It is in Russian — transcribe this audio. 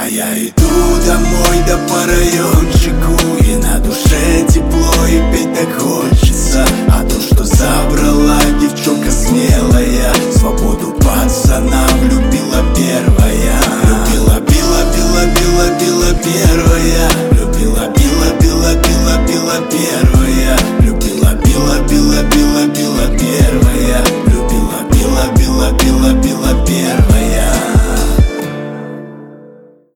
А я иду домой, да по райончику, и на душе тепло, и петь так хочется.